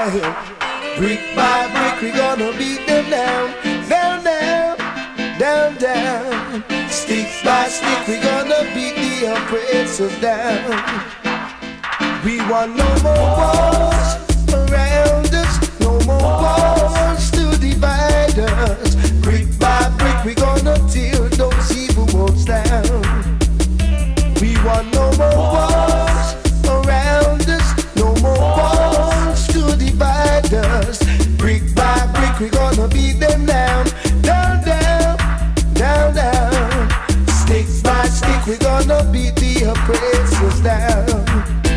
Brick by brick, we gonna beat them down, down, down, down, down. Stick by stick, we gonna beat the oppressors down. We want no more wars around us, no more wars to divide us. Brick by brick, we gonna tear those evil walls down. We want no more wars around us, no more wars to divide us. Brick by brick, we gonna beat them down, down, down, down, down. Stick by stick, we gonna beat the oppressors down.